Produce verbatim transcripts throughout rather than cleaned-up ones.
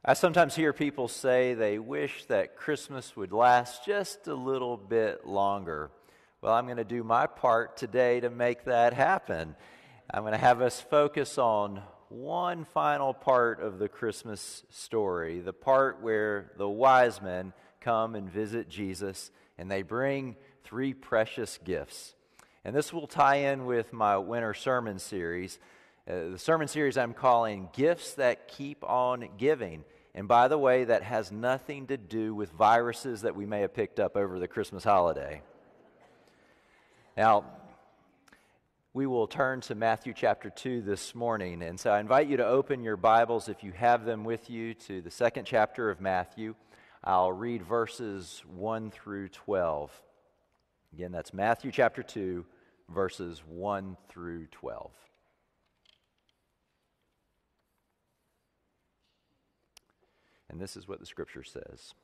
I sometimes hear people say they wish that Christmas would last just a little bit longer. Well, I'm going to do my part today to make that happen. I'm going to have us focus on one final part of the Christmas story, the part where the wise men come and visit Jesus, and they bring three precious gifts. And this will tie in with my winter sermon series. Uh, the sermon series I'm calling Gifts That Keep On Giving. And by the way, that has nothing to do with viruses that we may have picked up over the Christmas holiday. Now, we will turn to Matthew chapter two this morning. And so I invite you to open your Bibles, if you have them with you, to the second chapter of Matthew. I'll read verses one through twelve. Again, that's Matthew chapter two, verses one through twelve. And this is what the scripture says.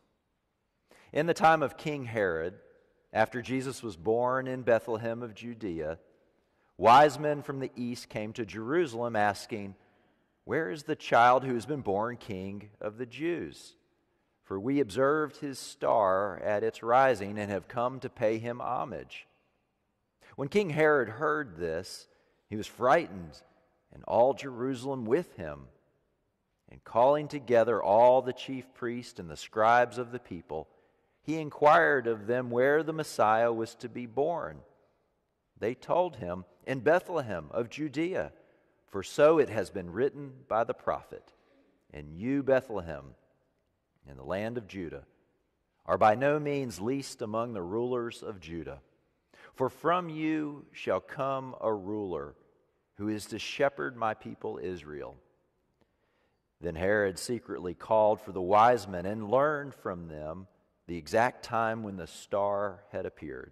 In the time of King Herod, after Jesus was born in Bethlehem of Judea, wise men from the east came to Jerusalem asking, "Where is the child who has been born King of the Jews? For we observed his star at its rising and have come to pay him homage." When King Herod heard this, he was frightened, and all Jerusalem with him. And calling together all the chief priests and the scribes of the people, he inquired of them where the Messiah was to be born. They told him, "In Bethlehem of Judea, for so it has been written by the prophet, and you, Bethlehem, in the land of Judah, are by no means least among the rulers of Judah. For from you shall come a ruler who is to shepherd my people Israel." Then Herod secretly called for the wise men and learned from them the exact time when the star had appeared.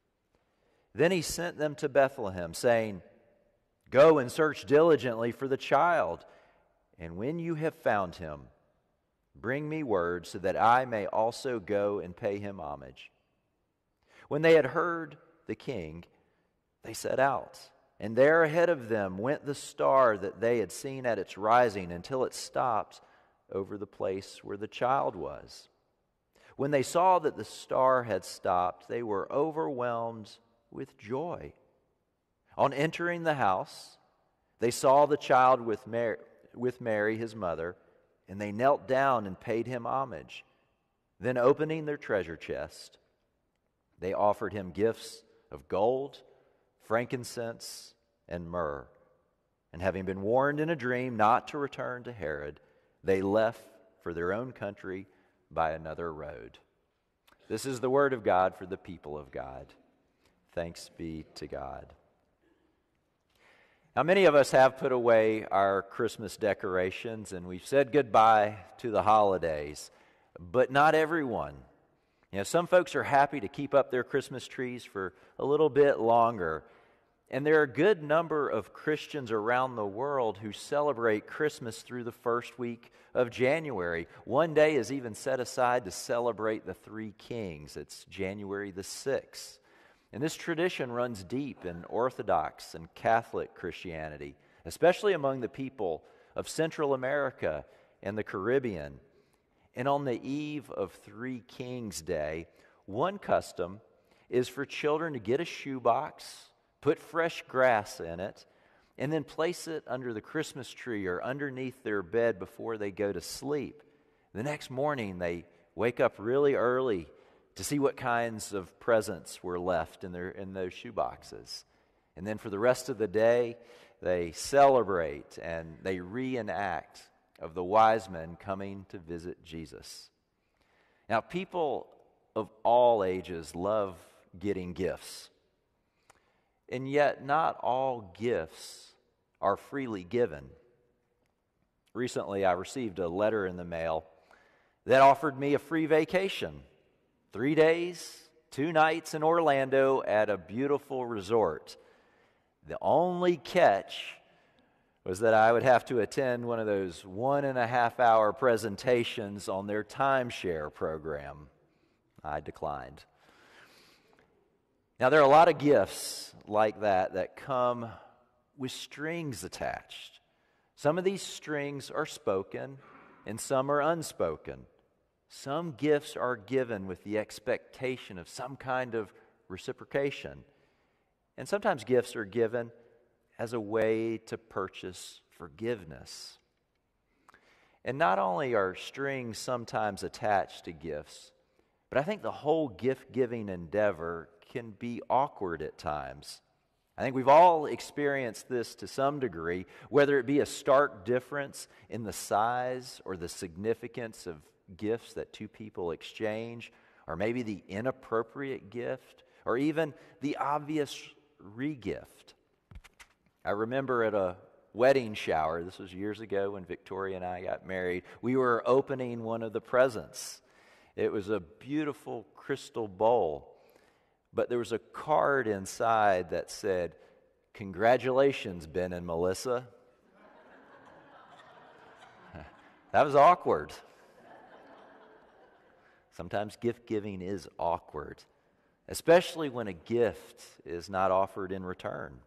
Then he sent them to Bethlehem, saying, "Go and search diligently for the child, and when you have found him, bring me word so that I may also go and pay him homage." When they had heard the king, they set out. And there ahead of them went the star that they had seen at its rising until it stopped over the place where the child was. When they saw that the star had stopped, they were overwhelmed with joy. On entering the house, they saw the child with Mary, with Mary, his mother, and they knelt down and paid him homage. Then opening their treasure chest, they offered him gifts of gold, frankincense, and myrrh. And having been warned in a dream not to return to Herod, they left for their own country by another road. This is the word of God for the people of God. Thanks be to God. Now, many of us have put away our Christmas decorations, and we've said goodbye to the holidays, but not everyone. You know, some folks are happy to keep up their Christmas trees for a little bit longer. And there are a good number of Christians around the world who celebrate Christmas through the first week of January. One day is even set aside to celebrate the Three Kings. It's January the sixth. And this tradition runs deep in Orthodox and Catholic Christianity, especially among the people of Central America and the Caribbean. And on the eve of Three Kings Day, one custom is for children to get a shoebox, put fresh grass in it, and then place it under the Christmas tree or underneath their bed before they go to sleep. The next morning, they wake up really early to see what kinds of presents were left in their in those shoeboxes. And then for the rest of the day, they celebrate and they reenact of the wise men coming to visit Jesus. Now, people of all ages love getting gifts. And yet, not all gifts are freely given. Recently, I received a letter in the mail that offered me a free vacation. Three days, two nights in Orlando at a beautiful resort. The only catch was that I would have to attend one of those one and a half hour presentations on their timeshare program. I declined. Now, there are a lot of gifts like that that come with strings attached. Some of these strings are spoken, and some are unspoken. Some gifts are given with the expectation of some kind of reciprocation. And sometimes gifts are given as a way to purchase forgiveness. And not only are strings sometimes attached to gifts, but I think the whole gift-giving endeavor can be awkward at times. I think we've all experienced this to some degree, whether it be a stark difference in the size or the significance of gifts that two people exchange, or maybe the inappropriate gift, or even the obvious re-gift. I remember at a wedding shower, this was years ago when Victoria and I got married, we were opening one of the presents. It was a beautiful crystal bowl, but there was a card inside that said, "Congratulations, Ben and Melissa." That was awkward. Sometimes gift giving is awkward, especially when a gift is not offered in return.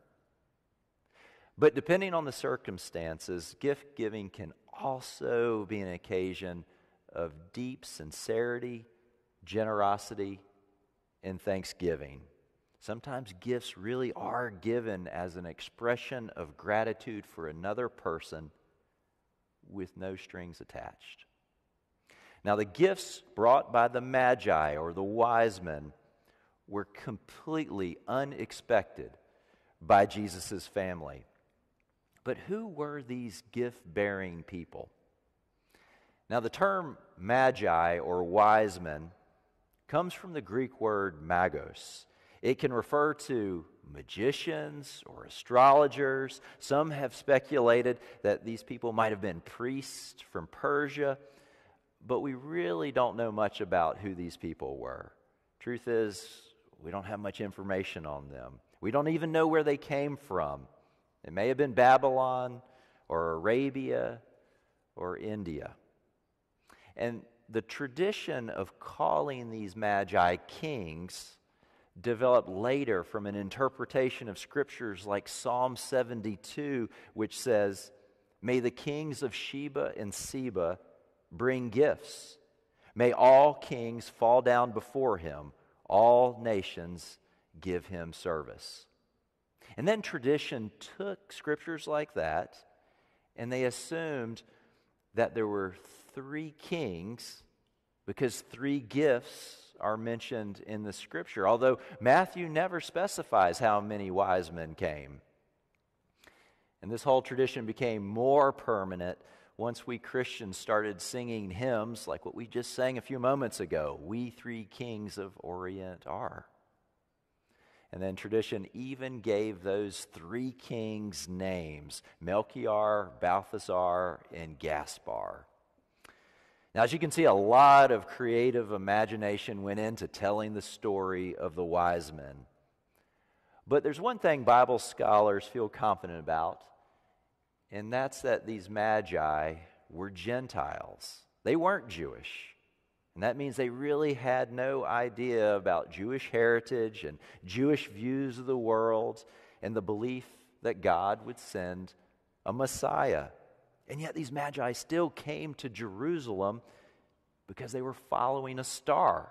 But depending on the circumstances, gift giving can also be an occasion of deep sincerity, generosity, and thanksgiving. Sometimes gifts really are given as an expression of gratitude for another person with no strings attached. Now, the gifts brought by the Magi or the wise men were completely unexpected by Jesus' family. But who were these gift-bearing people? Now, the term Magi or wise men comes from the Greek word magos. It can refer to magicians or astrologers. Some have speculated that these people might have been priests from Persia, but we really don't know much about who these people were. Truth is, we don't have much information on them. We don't even know where they came from. It may have been Babylon or Arabia or India. And the tradition of calling these magi kings developed later from an interpretation of scriptures like Psalm seventy-two, which says, "May the kings of Sheba and Seba bring gifts. May all kings fall down before him. All nations give him service." And then tradition took scriptures like that, and they assumed that there were three kings because three gifts are mentioned in the scripture, although Matthew never specifies how many wise men came. And this whole tradition became more permanent once we Christians started singing hymns like what we just sang a few moments ago, "We Three Kings of Orient Are." And then tradition even gave those three kings names, Melchior, Balthasar, and Gaspar. Now, as you can see, a lot of creative imagination went into telling the story of the wise men. But there's one thing Bible scholars feel confident about, and that's that these magi were Gentiles. They weren't Jewish. And that means they really had no idea about Jewish heritage and Jewish views of the world and the belief that God would send a Messiah. And yet these magi still came to Jerusalem because they were following a star.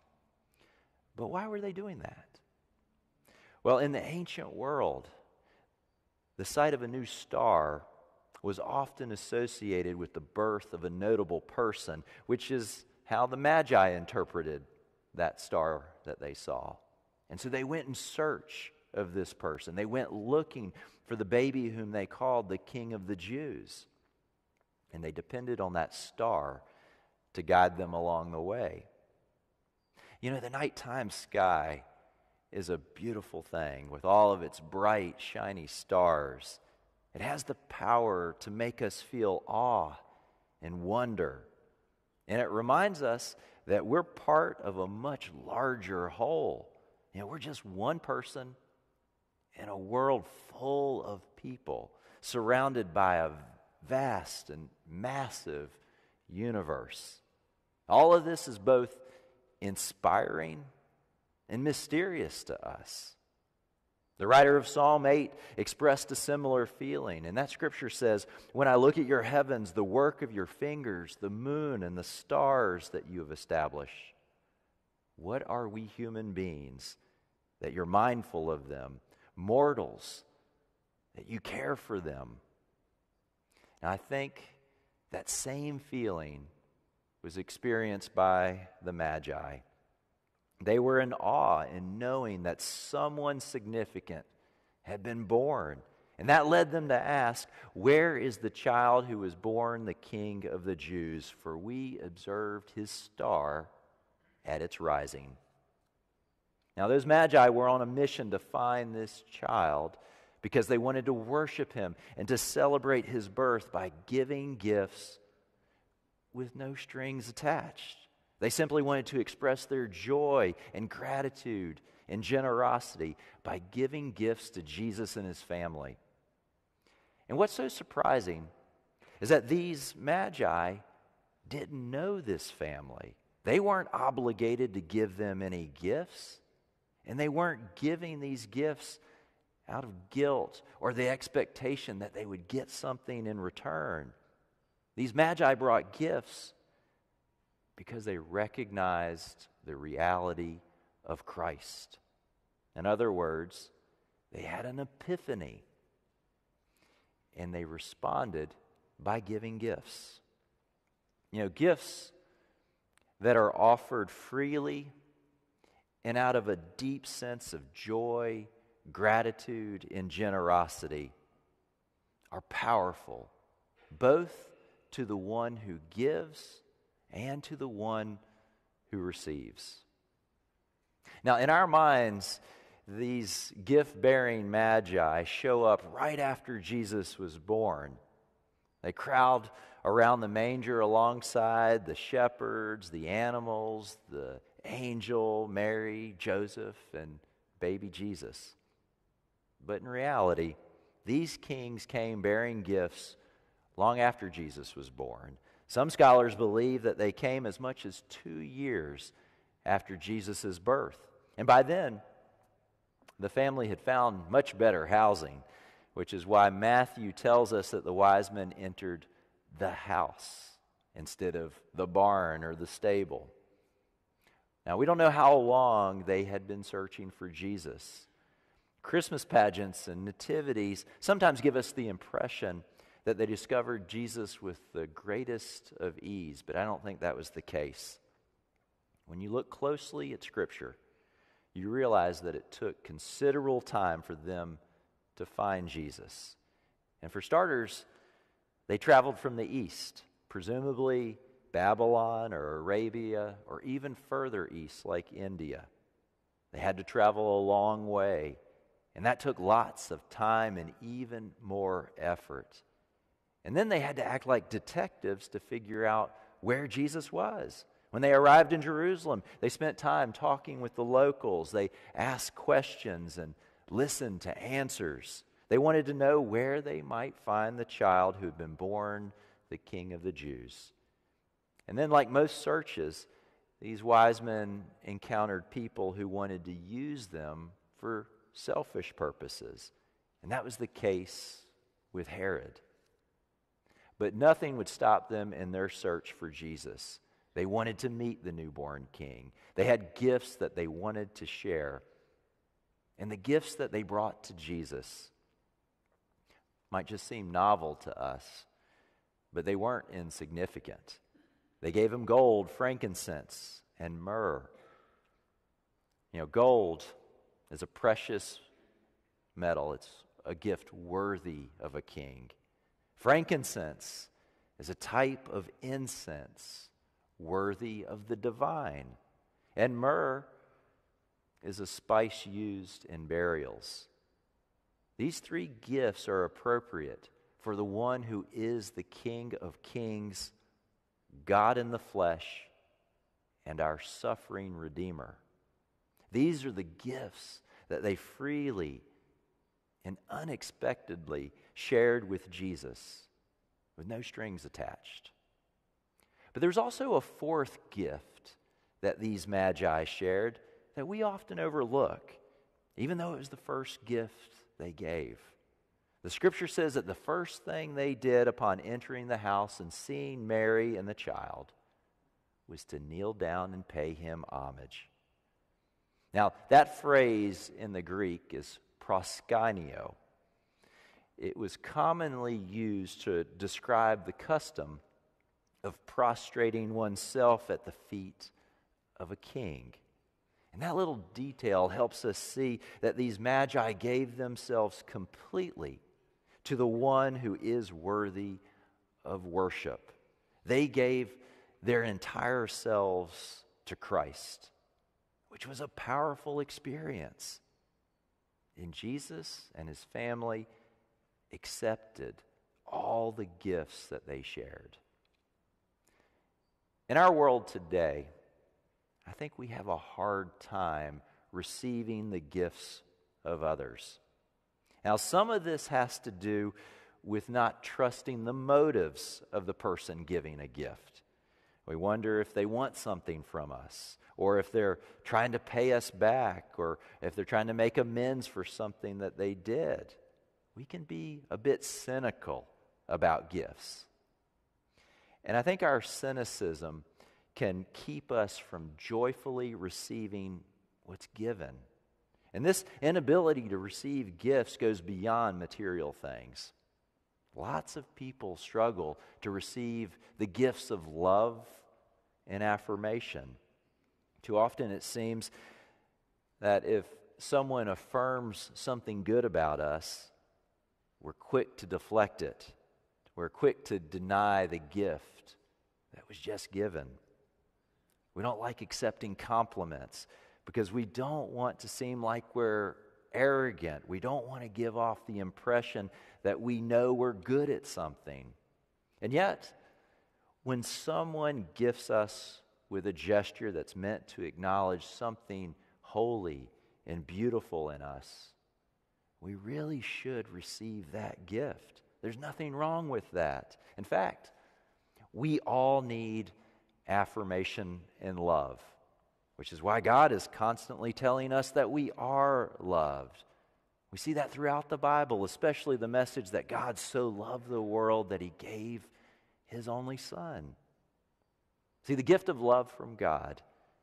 But why were they doing that? Well, in the ancient world, the sight of a new star was often associated with the birth of a notable person, which is how the Magi interpreted that star that they saw. And so they went in search of this person. They went looking for the baby whom they called the King of the Jews. And they depended on that star to guide them along the way. You know, the nighttime sky is a beautiful thing with all of its bright, shiny stars. It has the power to make us feel awe and wonder. And it reminds us that we're part of a much larger whole. You know, we're just one person in a world full of people, surrounded by a vast and massive universe. All of this is both inspiring and mysterious to us. The writer of Psalm eight expressed a similar feeling, and that scripture says, "When I look at your heavens, the work of your fingers, the moon and the stars that you have established, what are we human beings that you're mindful of them, mortals, that you care for them?" Now, I think that same feeling was experienced by the Magi. They were in awe in knowing that someone significant had been born. And that led them to ask, "Where is the child who was born the King of the Jews? For we observed his star at its rising." Now, those Magi were on a mission to find this child because they wanted to worship him and to celebrate his birth by giving gifts with no strings attached. They simply wanted to express their joy and gratitude and generosity by giving gifts to Jesus and his family. And what's so surprising is that these Magi didn't know this family. They weren't obligated to give them any gifts, and they weren't giving these gifts out of guilt or the expectation that they would get something in return. These Magi brought gifts because they recognized the reality of Christ. In other words, they had an epiphany, and they responded by giving gifts. You know, gifts that are offered freely and out of a deep sense of joy, gratitude, and generosity are powerful, both to the one who gives and to the one who receives. Now, in our minds, these gift-bearing Magi show up right after Jesus was born. They crowd around the manger alongside the shepherds, the animals, the angel, Mary, Joseph, and baby Jesus. But in reality, these kings came bearing gifts long after Jesus was born. Some scholars believe that they came as much as two years after Jesus' birth. And by then, the family had found much better housing, which is why Matthew tells us that the wise men entered the house instead of the barn or the stable. Now, we don't know how long they had been searching for Jesus. Christmas pageants and nativities sometimes give us the impression that they discovered Jesus with the greatest of ease, but I don't think that was the case. When you look closely at Scripture, you realize that it took considerable time for them to find Jesus. And for starters, they traveled from the east, presumably Babylon or Arabia, or even further east like India. They had to travel a long way, and that took lots of time and even more effort. And then they had to act like detectives to figure out where Jesus was. When they arrived in Jerusalem, they spent time talking with the locals. They asked questions and listened to answers. They wanted to know where they might find the child who had been born the King of the Jews. And then, like most searches, these wise men encountered people who wanted to use them for selfish purposes. And that was the case with Herod. But nothing would stop them in their search for Jesus. They wanted to meet the newborn king. They had gifts that they wanted to share. And the gifts that they brought to Jesus might just seem novel to us, but they weren't insignificant. They gave him gold, frankincense, and myrrh. You know, gold is a precious metal. It's a gift worthy of a king. Frankincense is a type of incense worthy of the divine. And myrrh is a spice used in burials. These three gifts are appropriate for the one who is the King of Kings, God in the flesh, and our suffering Redeemer. These are the gifts that they freely and unexpectedly shared with Jesus with no strings attached. But there's also a fourth gift that these Magi shared that we often overlook, even though it was the first gift they gave. The scripture says that the first thing they did upon entering the house and seeing Mary and the child was to kneel down and pay him homage. Now, that phrase in the Greek is proskuneo. It was commonly used to describe the custom of prostrating oneself at the feet of a king. And that little detail helps us see that these magi gave themselves completely to the one who is worthy of worship. They gave their entire selves to Christ, which was a powerful experience. And Jesus and his family accepted all the gifts that they shared. In our world today, I think we have a hard time receiving the gifts of others. Now, some of this has to do with not trusting the motives of the person giving a gift. We wonder if they want something from us, or if they're trying to pay us back, or if they're trying to make amends for something that they did. We can be a bit cynical about gifts. And I think our cynicism can keep us from joyfully receiving what's given. And this inability to receive gifts goes beyond material things. Lots of people struggle to receive the gifts of love and affirmation. Too often it seems that if someone affirms something good about us, we're quick to deflect it. We're quick to deny the gift that was just given. We don't like accepting compliments because we don't want to seem like we're arrogant. We don't want to give off the impression that we know we're good at something. And yet, when someone gifts us with a gesture that's meant to acknowledge something holy and beautiful in us, we really should receive that gift. There's nothing wrong with that. In fact, we all need affirmation and love, which is why God is constantly telling us that we are loved. We see that throughout the Bible, especially the message that God so loved the world that he gave his only Son. See, the gift of love from God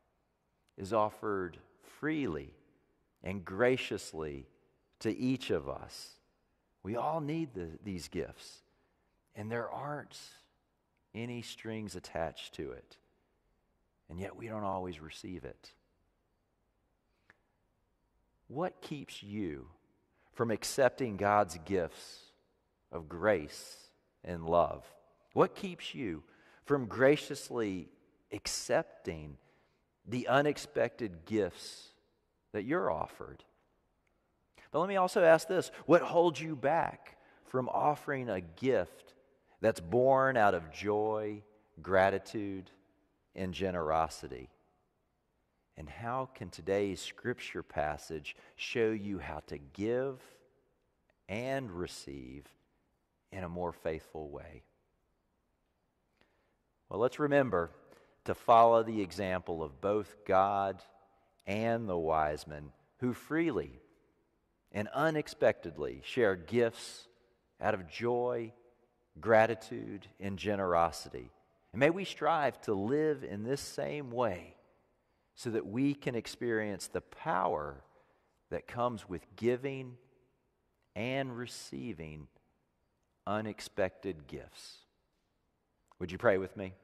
is offered freely and graciously to each of us. We all need the, these gifts, and there aren't any strings attached to it. And yet we don't always receive it. What keeps you from accepting God's gifts of grace and love? What keeps you from graciously accepting the unexpected gifts that you're offered? But let me also ask this: what holds you back from offering a gift that's born out of joy, gratitude, and generosity? And how can today's scripture passage show you how to give and receive in a more faithful way? Well, let's remember to follow the example of both God and the wise men who freely and unexpectedly share gifts out of joy, gratitude, and generosity. And may we strive to live in this same way so that we can experience the power that comes with giving and receiving unexpected gifts. Would you pray with me?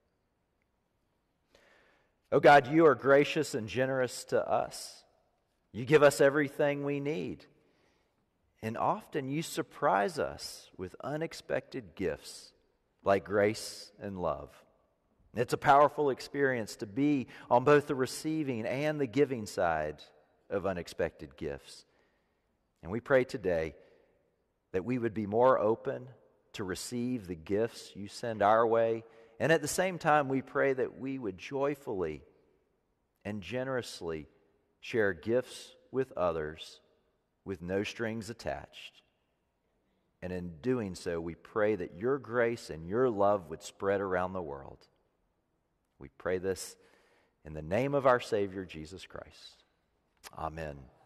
Oh God, you are gracious and generous to us. You give us everything we need. And often you surprise us with unexpected gifts like grace and love. It's a powerful experience to be on both the receiving and the giving side of unexpected gifts. And we pray today that we would be more open to receive the gifts you send our way. And at the same time, we pray that we would joyfully and generously share gifts with others with no strings attached. And in doing so, we pray that your grace and your love would spread around the world. We pray this in the name of our Savior, Jesus Christ. Amen.